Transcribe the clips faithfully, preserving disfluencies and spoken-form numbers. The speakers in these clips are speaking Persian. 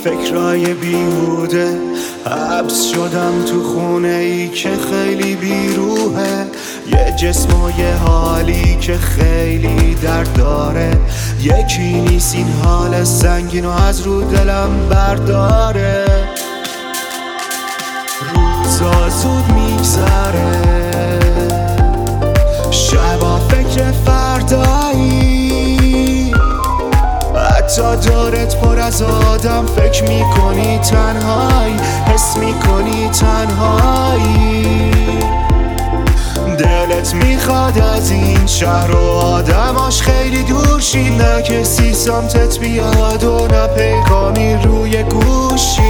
فکرای بیهوده حبس شدم تو خونه ای که خیلی بیروحه، یه جسم و یه حالی که خیلی درد داره. یکی نیست این حال سنگینو از رو دلم برداره. روزا زود میگذره، شبا فکر فردایی، حتی دارت پر از آدم فکر میکنی تنهایی، حس میکنی تنهایی. دلت میخواد از این شهر و آدماش خیلی دور شی، نه کسی سمتت بیاد و نه پیغامی روی گوشیت.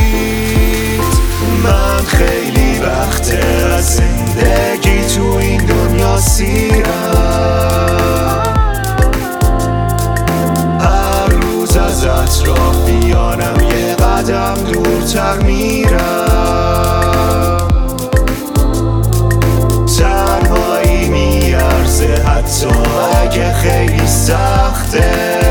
من خیلی وقته از زندگی تو این دنیا سیرم، هر روز از اطرافیانم یه قدم دورتر میرم. تنهایی میارزه حتی اگه خیلی سخته،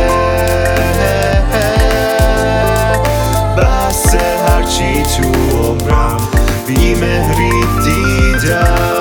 بس هرچی تو عمرم بیمهری دیدم.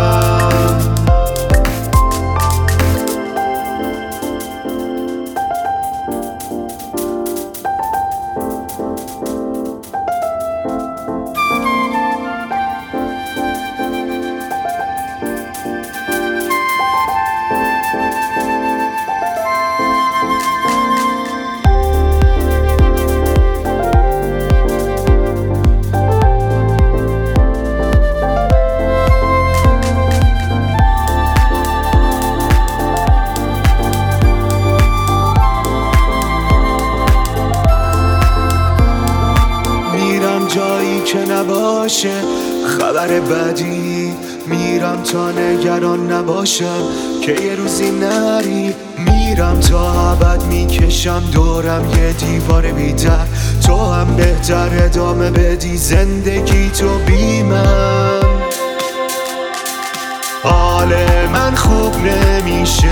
جایی که نباشه خبر بدی، میرم تا نگران نباشم که یه روزی نری. میرم تا ابد میکشم دورم یه دیوار بی‌در، تو هم بهتر ادامه بدی زندگی تو بی من. حال من خوب نمیشه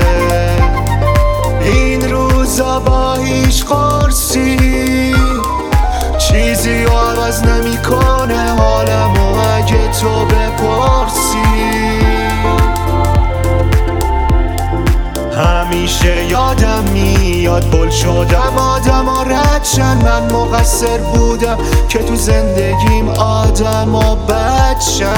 این روزا با هیچ قرصی، چیزی عوض نمیکنه حالمو اگه تو بپرسی. همیشه یادم میاد بل شدم آدم ها ردشن، من مقصر بودم که تو زندگیم آدم ها بدشن.